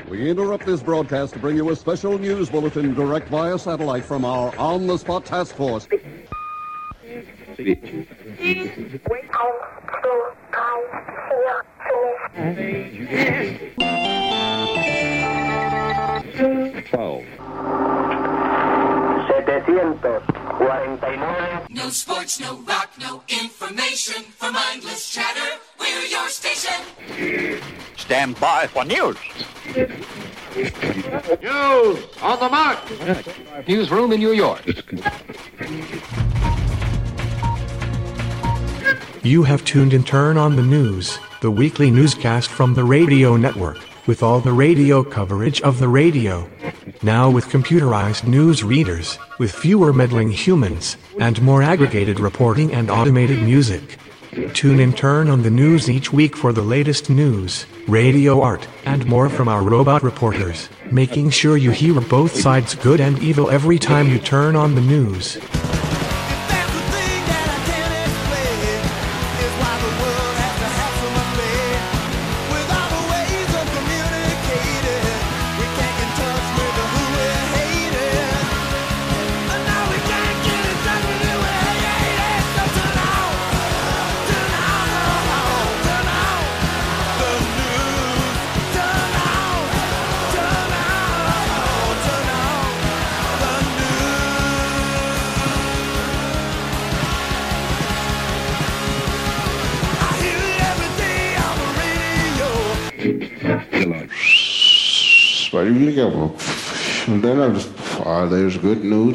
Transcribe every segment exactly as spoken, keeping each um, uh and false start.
We interrupt this broadcast to bring you a special news bulletin direct via satellite from our on-the-spot task force. Twelve. No sports, no rock, no information. For mindless chatter, we're your station. Stand by for news. News on the mark. Newsroom in New York. You have tuned in Turn on the News, the weekly newscast from the radio network, with all the radio coverage of the radio. Now with computerized news readers, with fewer meddling humans, and more aggregated reporting and automated music. Tune in Turn on the News each week for the latest news, radio art, and more from our robot reporters, making sure you hear both sides good and evil every time you turn on the news. And then I just, oh, there's good news.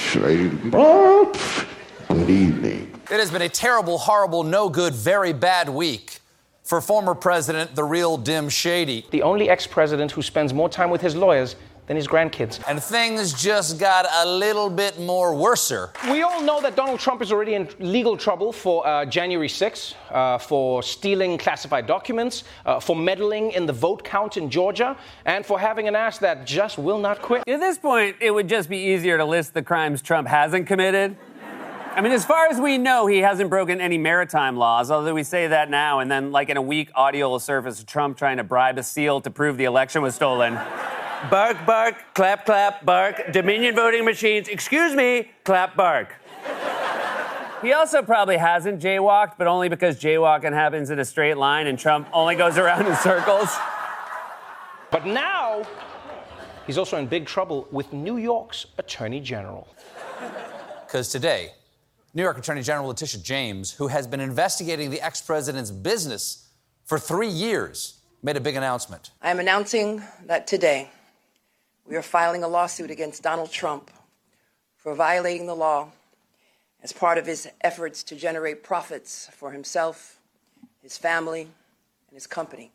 Good evening. It has been a terrible, horrible, no good, very bad week for former President, the real Dim Shady. The only ex-president who spends more time with his lawyers than his grandkids. And things just got a little bit more worser. We all know that Donald Trump is already in legal trouble for uh, January sixth, uh, for stealing classified documents, uh, for meddling in the vote count in Georgia, and for having an ass that just will not quit. At this point, it would just be easier to list the crimes Trump hasn't committed. I mean, as far as we know, he hasn't broken any maritime laws, although we say that now, and then, like in a week, audio will surface of Trump trying to bribe a SEAL to prove the election was stolen. Bark, bark, clap, clap, bark, Dominion voting machines, excuse me, clap, bark. He also probably hasn't jaywalked, but only because jaywalking happens in a straight line and Trump only goes around in circles. But now, he's also in big trouble with New York's Attorney General. Because today, New York Attorney General Letitia James, who has been investigating the ex-president's business for three years, made a big announcement. I am announcing that today, we are filing a lawsuit against Donald Trump for violating the law as part of his efforts to generate profits for himself, his family, and his company.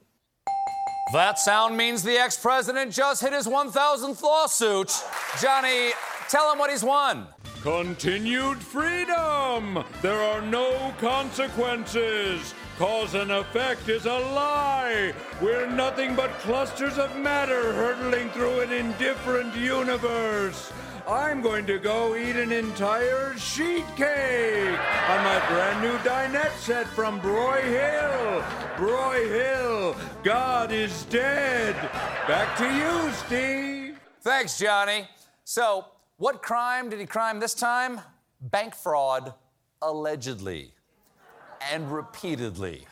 That sound means the ex-president just hit his one thousandth lawsuit. Johnny, tell him what he's won. Continued freedom! There are no consequences! Cause and effect is a lie! We're nothing but clusters of matter hurtling through an indifferent universe! I'm going to go eat an entire sheet cake on my brand new dinette set from Broy Hill! Broy Hill, God is dead! Back to you, Steve! Thanks, Johnny. So, what crime did he crime this time? Bank fraud, allegedly. And repeatedly.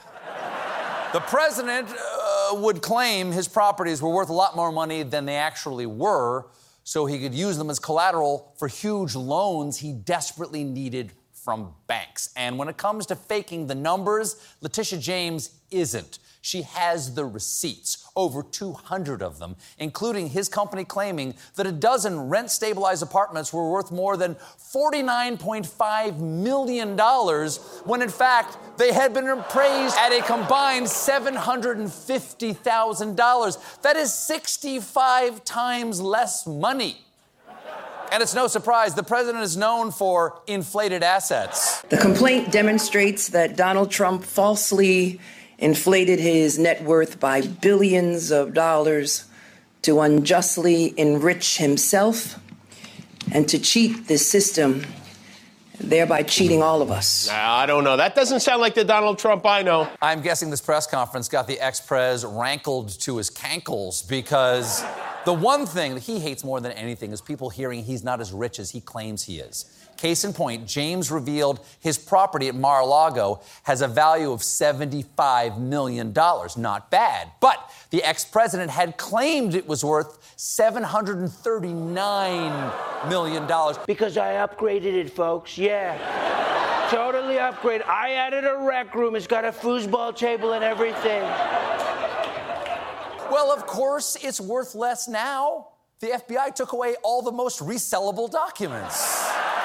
The president uh, would claim his properties were worth a lot more money than they actually were, so he could use them as collateral for huge loans he desperately needed from banks. And when it comes to faking the numbers, Letitia James isn't. She has the receipts, over two hundred of them, including his company claiming that a dozen rent-stabilized apartments were worth more than forty-nine point five million dollars, when in fact they had been appraised at a combined seven hundred fifty thousand dollars. That is sixty-five times less money. And it's no surprise, the president is known for inflated assets. The complaint demonstrates that Donald Trump falsely inflated his net worth by billions of dollars to unjustly enrich himself and to cheat the system thereby cheating all of us. I don't know. That doesn't sound like the Donald Trump I know. I'm guessing this press conference got the ex-pres rankled to his cankles because the one thing that he hates more than anything is people hearing he's not as rich as he claims he is. Case in point, James revealed his property at Mar-a-Lago has a value of seventy-five million dollars. Not bad. But the ex-president had claimed it was worth seven hundred thirty-nine million dollars. Because I upgraded it, folks. Yeah. Totally upgraded. I added a rec room. It's got a foosball table and everything. Well, of course, it's worth less now. The F B I took away all the most resellable documents.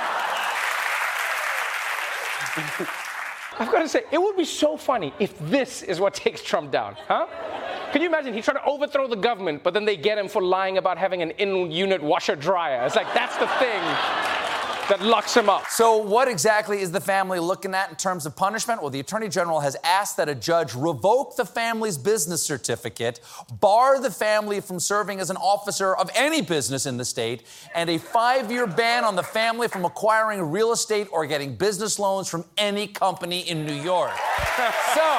I've got to say, it would be so funny if this is what takes Trump down, huh? Can you imagine? He's trying to overthrow the government, but then they get him for lying about having an in-unit washer-dryer. It's like, that's the thing that locks him up. So what exactly is the family looking at in terms of punishment? Well, the Attorney General has asked that a judge revoke the family's business certificate, bar the family from serving as an officer of any business in the state, and a five-year ban on the family from acquiring real estate or getting business loans from any company in New York. So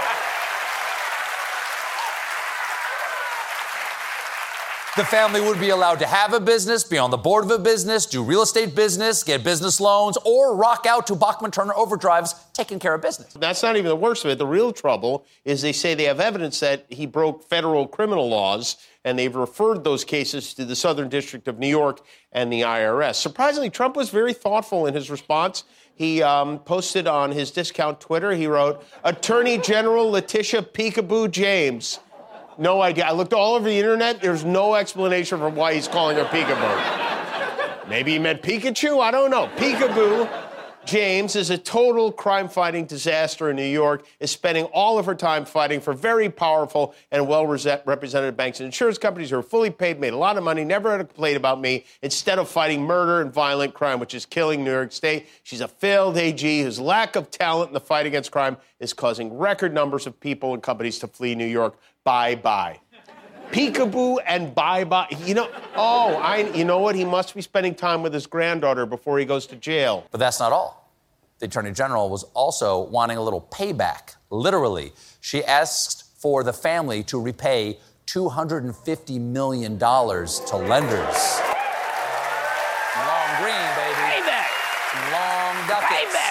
the family would be allowed to have a business, be on the board of a business, do real estate business, get business loans, or rock out to Bachman-Turner Overdrives taking care of business. That's not even the worst of it. The real trouble is they say they have evidence that he broke federal criminal laws, and they've referred those cases to the Southern District of New York and the I R S. Surprisingly, Trump was very thoughtful in his response. He um, posted on his discount Twitter, he wrote, Attorney General Letitia Peekaboo James. No idea. I looked all over the internet. There's no explanation for why he's calling her Peekaboo. Maybe he meant Pikachu? I don't know. Peekaboo James is a total crime-fighting disaster in New York, is spending all of her time fighting for very powerful and well-represented banks and insurance companies who are fully paid, made a lot of money, never had a complaint about me, instead of fighting murder and violent crime, which is killing New York State. She's a failed A G whose lack of talent in the fight against crime is causing record numbers of people and companies to flee New York. Bye-bye. Peekaboo and bye-bye. You know, oh, I, you know what? He must be spending time with his granddaughter before he goes to jail. But that's not all. The Attorney General was also wanting a little payback. Literally, she asked for the family to repay two hundred fifty million dollars to lenders. Long green, baby. Payback. Long ducats. Payback.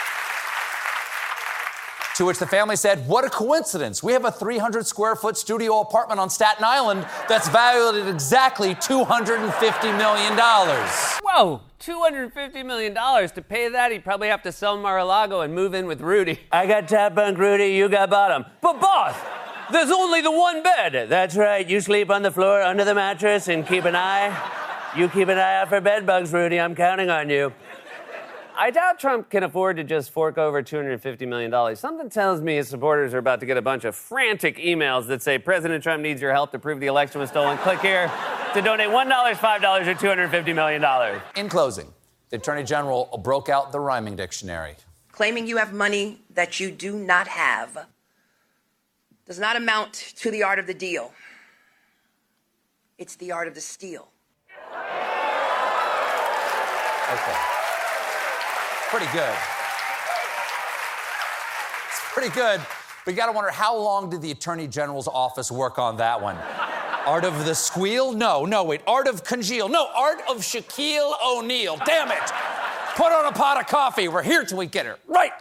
To which the family said, what a coincidence. We have a three hundred square foot studio apartment on Staten Island that's valued at exactly two hundred fifty million dollars. Whoa, two hundred fifty million dollars. To pay that, he'd probably have to sell Mar-a-Lago and move in with Rudy. I got top bunk, Rudy, you got bottom. But boss, there's only the one bed. That's right, you sleep on the floor under the mattress and keep an eye. You keep an eye out for bed bugs, Rudy, I'm counting on you. I doubt Trump can afford to just fork over two hundred fifty million dollars. Something tells me his supporters are about to get a bunch of frantic emails that say, President Trump needs your help to prove the election was stolen. Click here to donate one dollar, five dollars, or two hundred fifty million dollars. In closing, the Attorney General broke out the rhyming dictionary. Claiming you have money that you do not have does not amount to the art of the deal. It's the art of the steal. Okay. Pretty good. It's pretty good, but you gotta wonder, how long did the Attorney General's office work on that one? Art of the squeal? No, no, wait. Art of congeal? No, Art of Shaquille O'Neal. Damn it! Put on a pot of coffee. We're here till we get her. Right!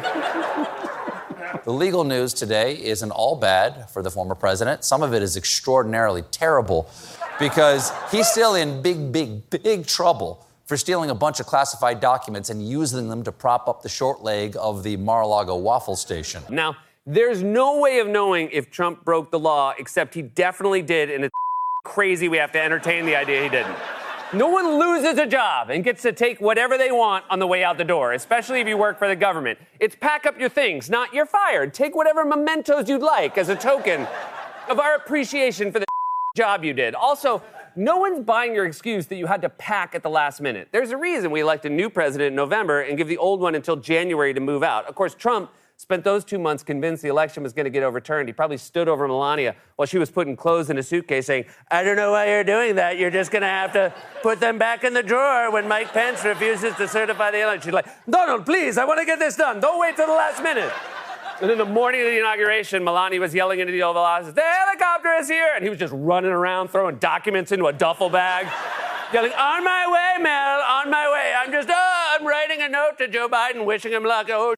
The legal news today isn't all bad for the former president. Some of it is extraordinarily terrible because he's still in big, big, big trouble for stealing a bunch of classified documents and using them to prop up the short leg of the Mar-a-Lago waffle station. Now, there's no way of knowing if Trump broke the law, except he definitely did, and it's crazy we have to entertain the idea he didn't. No one loses a job and gets to take whatever they want on the way out the door, especially if you work for the government. It's pack up your things, not you're fired. Take whatever mementos you'd like as a token of our appreciation for the job you did. Also, no one's buying your excuse that you had to pack at the last minute. There's a reason we elect a new president in November and give the old one until January to move out. Of course, Trump spent those two months convinced the election was going to get overturned. He probably stood over Melania while she was putting clothes in a suitcase saying, I don't know why you're doing that. You're just going to have to put them back in the drawer when Mike Pence refuses to certify the election. She's like, Donald, please, I want to get this done. Don't wait till the last minute. And then the morning of the inauguration, Melania was yelling into the Oval Office, the helicopter is here! And he was just running around, throwing documents into a duffel bag, yelling, on my way, Mel, on my way. I'm just, oh, I'm writing a note to Joe Biden, wishing him luck. Oh,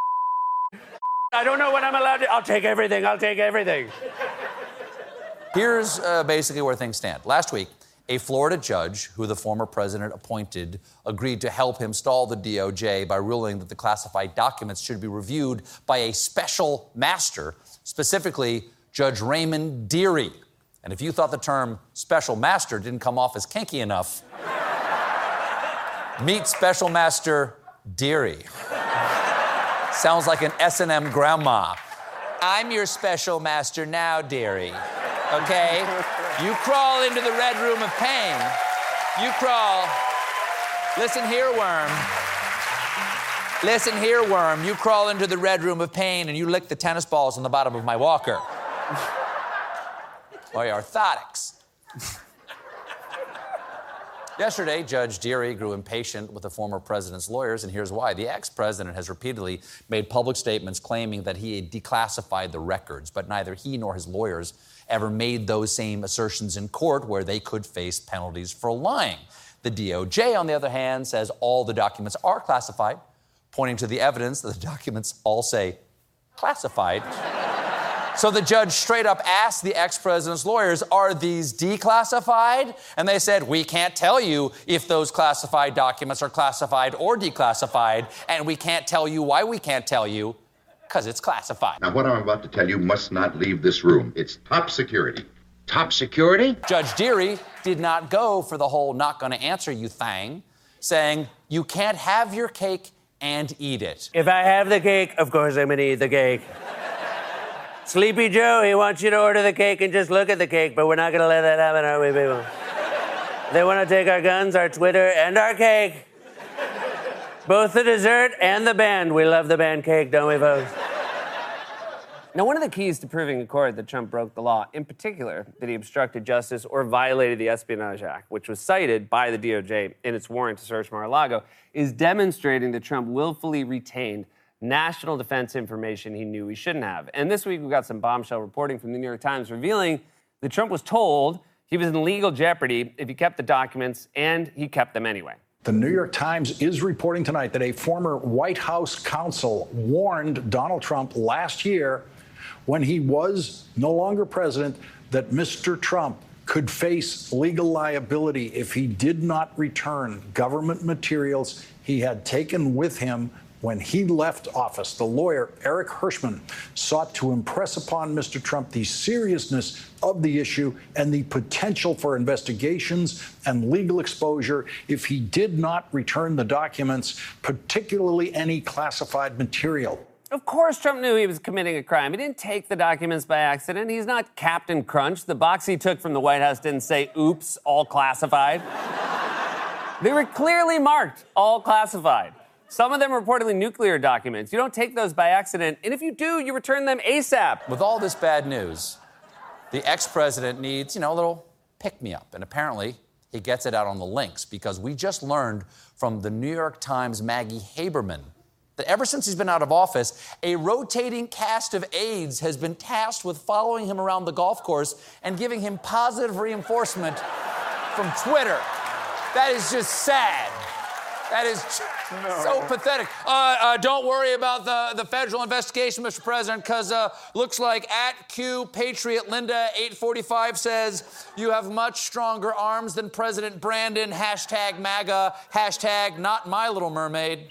I don't know what I'm allowed to, I'll take everything, I'll take everything. Here's uh, basically where things stand. Last week, a Florida judge who the former president appointed agreed to help him stall the D O J by ruling that the classified documents should be reviewed by a special master, specifically Judge Raymond Dearie. And if you thought the term special master didn't come off as kinky enough, meet Special Master Dearie. Sounds like an S and M grandma. I'm your special master now, dearie. Okay? You crawl into the red room of pain. You crawl. Listen here, worm. Listen here, worm. You crawl into the red room of pain and you lick the tennis balls on the bottom of my walker. Or your orthotics. Yesterday, Judge Dearie grew impatient with the former president's lawyers, and here's why. The ex-president has repeatedly made public statements claiming that he had declassified the records, but neither he nor his lawyers ever made those same assertions in court where they could face penalties for lying. The D O J, on the other hand, says all the documents are classified, pointing to the evidence that the documents all say classified. So the judge straight up asked the ex-president's lawyers, are these declassified? And they said, we can't tell you if those classified documents are classified or declassified, and we can't tell you why we can't tell you, because it's classified. Now, what I'm about to tell you must not leave this room. It's top security. Top security? Judge Dearie did not go for the whole not going to answer you thing, saying, you can't have your cake and eat it. If I have the cake, of course I'm going to eat the cake. Sleepy Joe, he wants you to order the cake and just look at the cake, but we're not going to let that happen, are we, people? They want to take our guns, our Twitter, and our cake. Both the dessert and the band. We love the band cake, don't we, folks? Now, one of the keys to proving in court that Trump broke the law, in particular, that he obstructed justice or violated the Espionage Act, which was cited by the D O J in its warrant to search Mar-a-Lago, is demonstrating that Trump willfully retained national defense information he knew he shouldn't have. And this week, we got some bombshell reporting from the New York Times revealing that Trump was told he was in legal jeopardy if he kept the documents, and he kept them anyway. The New York Times is reporting tonight that a former White House counsel warned Donald Trump last year, when he was no longer president, that Mister Trump could face legal liability if he did not return government materials he had taken with him when he left office. The lawyer, Eric Hirschman, sought to impress upon Mister Trump the seriousness of the issue and the potential for investigations and legal exposure if he did not return the documents, particularly any classified material. Of course Trump knew he was committing a crime. He didn't take the documents by accident. He's not Captain Crunch. The box he took from the White House didn't say, oops, all classified. They were clearly marked, all classified. Some of them are reportedly nuclear documents. You don't take those by accident, and if you do, you return them ASAP. With all this bad news, the ex-president needs, you know, a little pick-me-up, and apparently he gets it out on the links, because we just learned from the New York Times' Maggie Haberman that ever since he's been out of office, a rotating cast of aides has been tasked with following him around the golf course and giving him positive reinforcement from Twitter. That is just sad. That is no. so pathetic. Uh, uh, don't worry about the, the federal investigation, Mister President, because uh, looks like at Q Patriot Linda eight forty-five says you have much stronger arms than President Brandon. Hashtag MAGA. Hashtag not my Little Mermaid.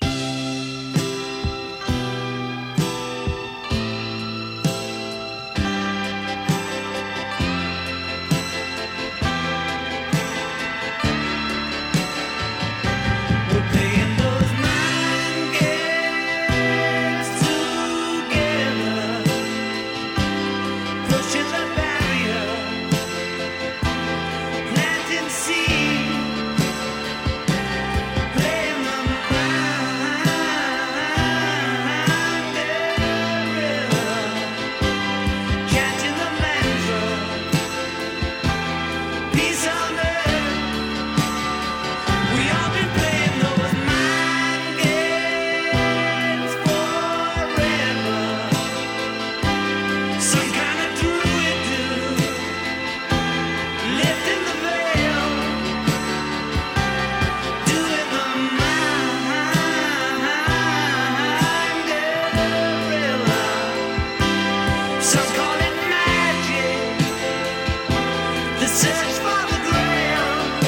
search for the grail.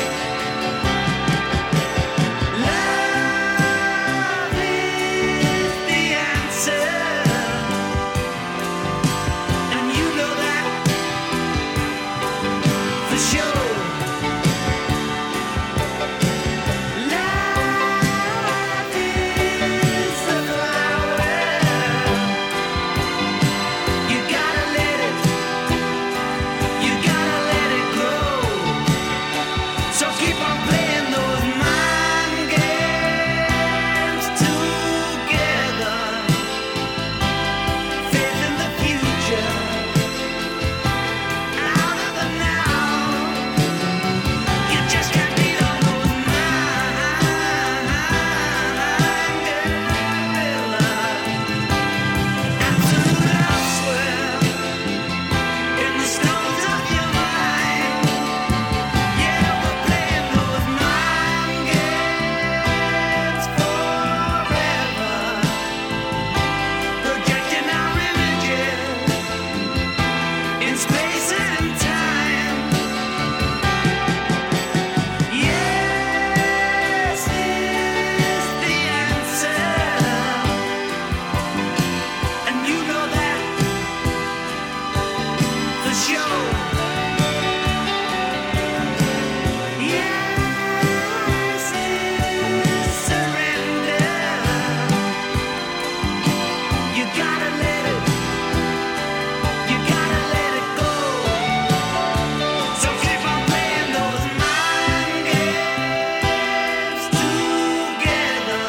Love is the answer, and you know that for sure. Love is the flower. You gotta let it, you gotta let it grow. So keep on playing those mind games together. Faith in the future, out of the now. You just can't beat on those mind gorillas. Absolute elsewhere in the stones of your mind. Yeah, we're playing those mind games forever, projecting our images in space and time. Yes is the answer, and you know that for sure. Yes is surrender. You gotta let it, you gotta let it go. So keep on playing those mind games together,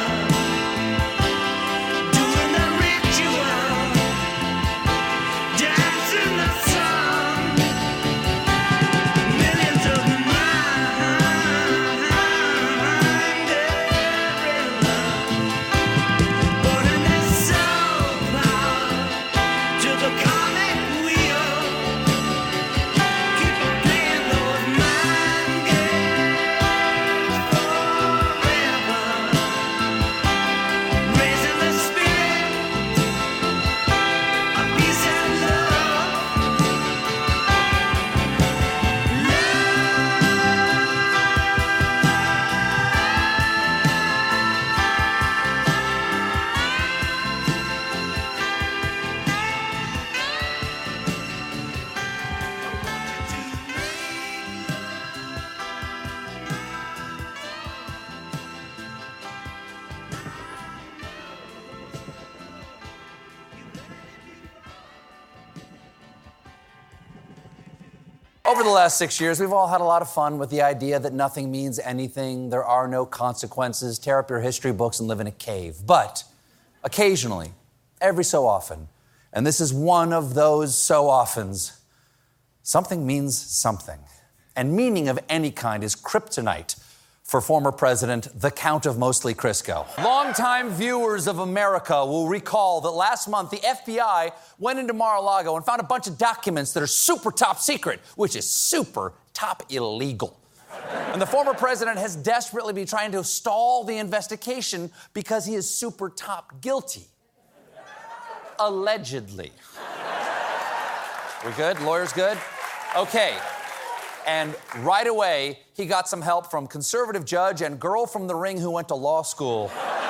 doing the ritual, dancing the song. Millions of mind gorillas, putting their soul power to the comic wheel. Keep on playing those mind games forever, raising the spirit of peace and love. Over the last six years, we've all had a lot of fun with the idea that nothing means anything, there are no consequences, tear up your history books and live in a cave. But occasionally, every so often, and this is one of those so oftens, something means something. And meaning of any kind is kryptonite for former President, the Count of Mostly Crisco. Longtime viewers of America will recall that last month the F B I went into Mar-a-Lago and found a bunch of documents that are super top secret, which is super top illegal. And the former president has desperately been trying to stall the investigation because he is super top guilty. Allegedly. We good? Lawyers good? Okay. And right away, he got some help from conservative judge and girl from the ring who went to law school.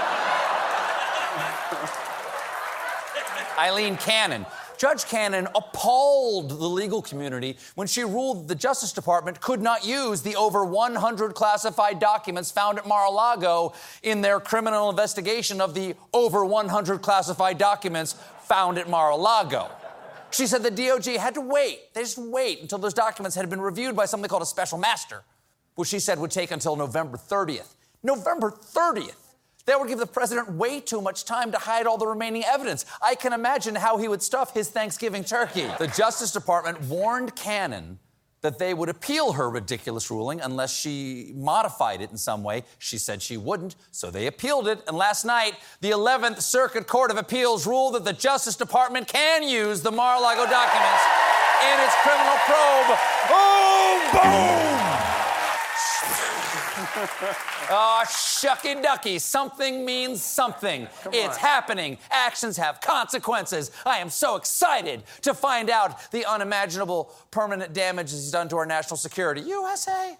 Eileen Cannon. Judge Cannon appalled the legal community when she ruled the Justice Department could not use the over one hundred classified documents found at Mar-a-Lago in their criminal investigation of the over one hundred classified documents found at Mar-a-Lago. She said the D O J had to wait. They just wait until those documents had been reviewed by something called a special master, which she said would take until November thirtieth. November thirtieth. That would give the president way too much time to hide all the remaining evidence. I can imagine how he would stuff his Thanksgiving turkey. The Justice Department warned Cannon that they would appeal her ridiculous ruling unless she modified it in some way. She said she wouldn't, so they appealed it. And last night, the eleventh Circuit Court of Appeals ruled that the Justice Department can use the Mar-a-Lago documents in its criminal probe. Boom, boom! Oh, shucky ducky. Something means something. Come it's on. happening. Actions have consequences. I am so excited to find out the unimaginable permanent damage he's done to our national security. U S A.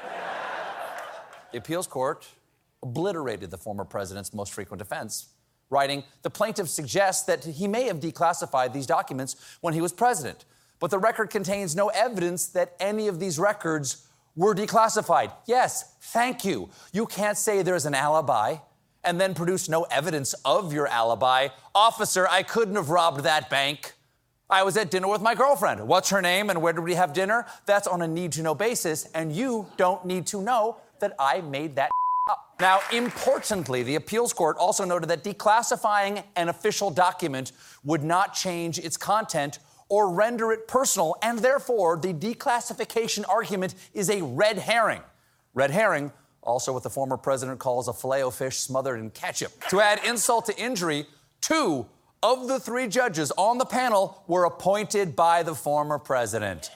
The appeals court obliterated the former president's most frequent offense, writing, the plaintiff suggests that he may have declassified these documents when he was president, but the record contains no evidence that any of these records were declassified. Yes, thank you. You can't say there's an alibi and then produce no evidence of your alibi. Officer, I couldn't have robbed that bank. I was at dinner with my girlfriend. What's her name and where did we have dinner? That's on a need-to-know basis, and you don't need to know that I made that up. Now, importantly, the appeals court also noted that declassifying an official document would not change its content or render it personal, and therefore the declassification argument is a red herring. Red herring, also what the former president calls a filet-o-fish smothered in ketchup. To add insult to injury, two of the three judges on the panel were appointed by the former president.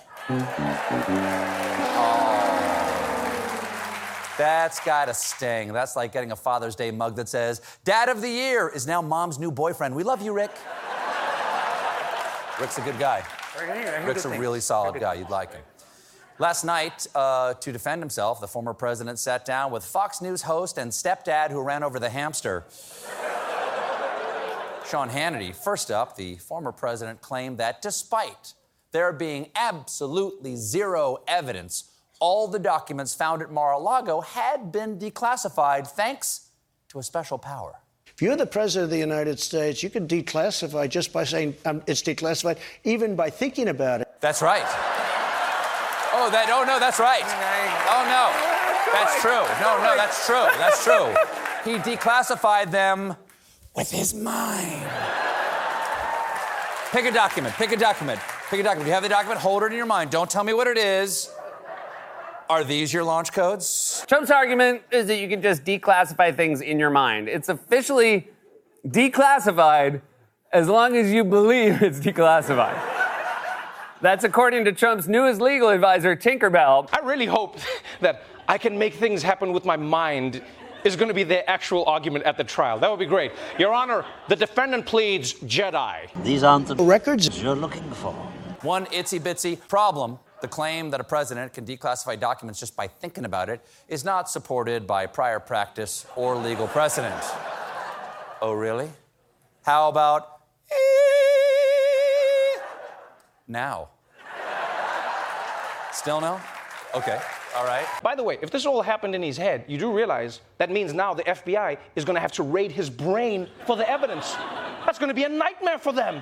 Oh, that's gotta sting. That's like getting a Father's Day mug that says, Dad of the Year is now Mom's new boyfriend. We love you, Rick. Rick's a good guy. Rick's a really solid guy. You'd like him. Last night, uh, to defend himself, the former president sat down with Fox News host and stepdad who ran over the hamster, Sean Hannity. First up, the former president claimed that despite there being absolutely zero evidence, all the documents found at Mar-a-Lago had been declassified thanks to a special power. If you're the president of the United States, you can declassify just by saying um, it's declassified, even by thinking about it. That's right. Oh, that, oh, no, that's right. Oh, no. That's true. No, no, that's true. That's true. He declassified them with his mind. Pick a document. Pick a document. Pick a document. If you have the document, hold it in your mind. Don't tell me what it is. Are these your launch codes? Trump's argument is that you can just declassify things in your mind. It's officially declassified as long as you believe it's declassified. That's according to Trump's newest legal advisor, Tinkerbell. I really hope that I can make things happen with my mind is going to be the actual argument at the trial. That would be great. Your Honor, the defendant pleads Jedi. These aren't the records you're looking for. One itsy-bitsy problem. The claim that a president can declassify documents just by thinking about it is not supported by prior practice or legal precedent. Oh, really? How about now? Still no? Okay, all right. By the way, if this all happened in his head, you do realize that means now the F B I is going to have to raid his brain for the evidence. That's going to be a nightmare for them.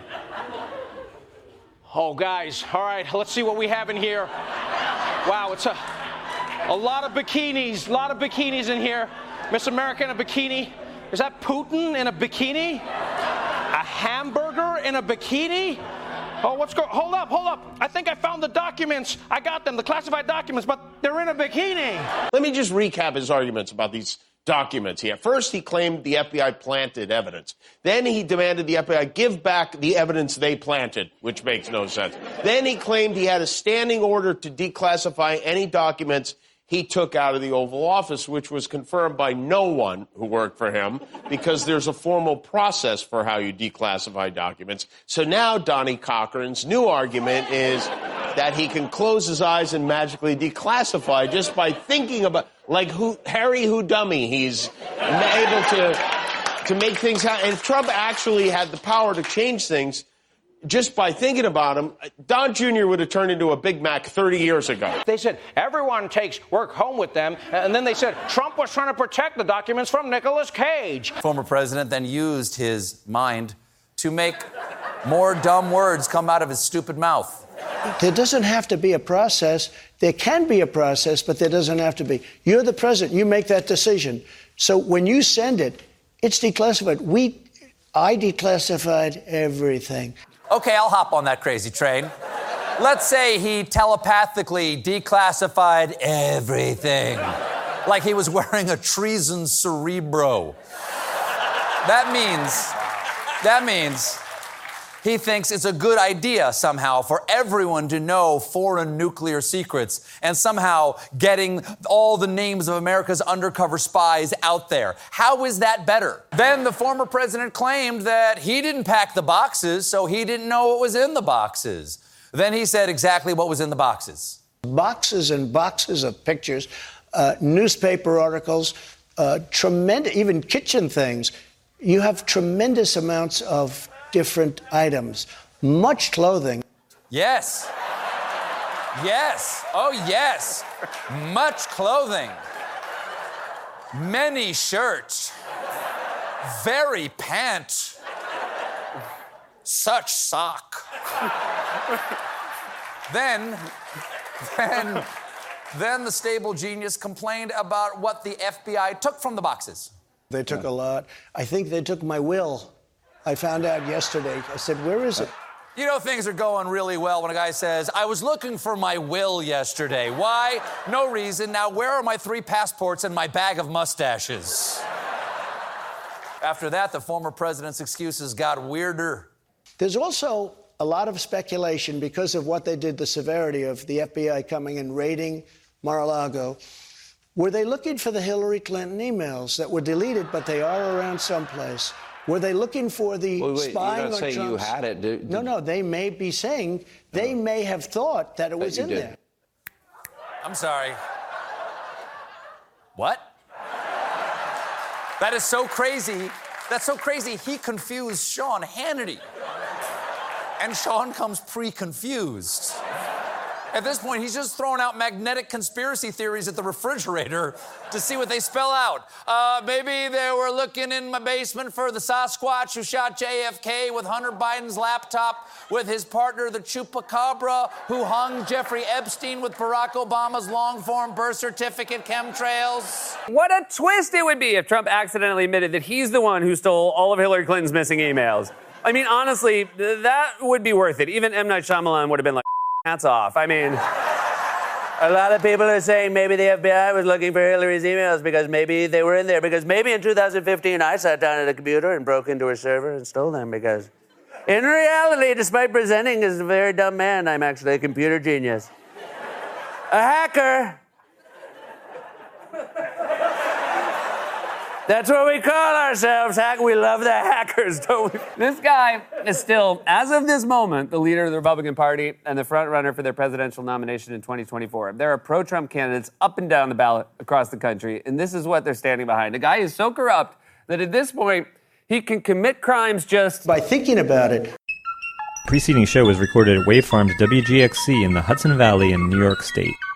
Oh, guys, all right, let's see what we have in here. Wow, it's a, a lot of bikinis, a lot of bikinis in here. Miss America in a bikini. Is that Putin in a bikini? A hamburger in a bikini? Oh, what's going, hold up, hold up. I think I found the documents. I got them, the classified documents, but they're in a bikini. Let me just recap his arguments about these documents here. First, he claimed the F B I planted evidence. Then he demanded the F B I give back the evidence they planted, which makes no sense. Then he claimed he had a standing order to declassify any documents he took out of the Oval Office, which was confirmed by no one who worked for him, because there's a formal process for how you declassify documents. So now Donnie Cochran's new argument is that he can close his eyes and magically declassify just by thinking about, like who, Harry Houdummy, he's able to, to make things happen. And if Trump actually had the power to change things, just by thinking about him, Don Junior would have turned into a Big Mac thirty years ago. They said everyone takes work home with them, and then they said Trump was trying to protect the documents from Nicolas Cage. Former president then used his mind to make more dumb words come out of his stupid mouth. There doesn't have to be a process. There can be a process, but there doesn't have to be. You're the president. You make that decision. So when you send it, it's declassified. We, I declassified everything. Okay, I'll hop on that crazy train. Let's say he telepathically declassified everything, like he was wearing a treason cerebro. That means, that means He thinks it's a good idea somehow for everyone to know foreign nuclear secrets and somehow getting all the names of America's undercover spies out there. How is that better? Then the former president claimed that he didn't pack the boxes, so he didn't know what was in the boxes. Then he said exactly what was in the boxes. Boxes and boxes of pictures, uh, newspaper articles, uh, tremendous, even kitchen things. You have tremendous amounts of different items, much clothing. Yes. Yes. Oh, yes. Much clothing. Many shirts. Very pant. Such sock. then, then, then the stable genius complained about what the F B I took from the boxes. They took a lot. I think they took my will. I found out yesterday. I said, where is it? You know things are going really well when a guy says, I was looking for my will yesterday. Why? No reason. Now, where are my three passports and my bag of mustaches? After that, the former president's excuses got weirder. There's also a lot of speculation because of what they did, the severity of the F B I coming and raiding Mar-a-Lago. Were they looking for the Hillary Clinton emails that were deleted, but they are around someplace? Were they looking for the wait, wait, spying you're not on saying Trump's... you had it. Did, did... No, no, they may be saying, they no. may have thought that it was in did. there. I'm sorry. What? That is so crazy. That's so crazy. He confused Sean Hannity. And Sean comes pre-confused. At this point, he's just throwing out magnetic conspiracy theories at the refrigerator to see what they spell out. Uh, maybe they were looking in my basement for the Sasquatch who shot J F K with Hunter Biden's laptop with his partner, the Chupacabra, who hung Jeffrey Epstein with Barack Obama's long-form birth certificate chemtrails. What a twist it would be if Trump accidentally admitted that he's the one who stole all of Hillary Clinton's missing emails. I mean, honestly, that would be worth it. Even M. Night Shyamalan would have been like, hats off. I mean, a lot of people are saying maybe the F B I was looking for Hillary's emails because maybe they were in there. Because maybe in two thousand fifteen, I sat down at a computer and broke into her server and stole them. Because in reality, despite presenting as a very dumb man, I'm actually a computer genius. A hacker. That's what we call ourselves, hack. We love the hackers, don't we? This guy is still, as of this moment, the leader of the Republican Party and the front runner for their presidential nomination in twenty twenty-four. There are pro-Trump candidates up and down the ballot across the country, and this is what they're standing behind. A guy is so corrupt that at this point, he can commit crimes just by thinking about it. Preceding show was recorded at Wave Farms W G X C in the Hudson Valley in New York State.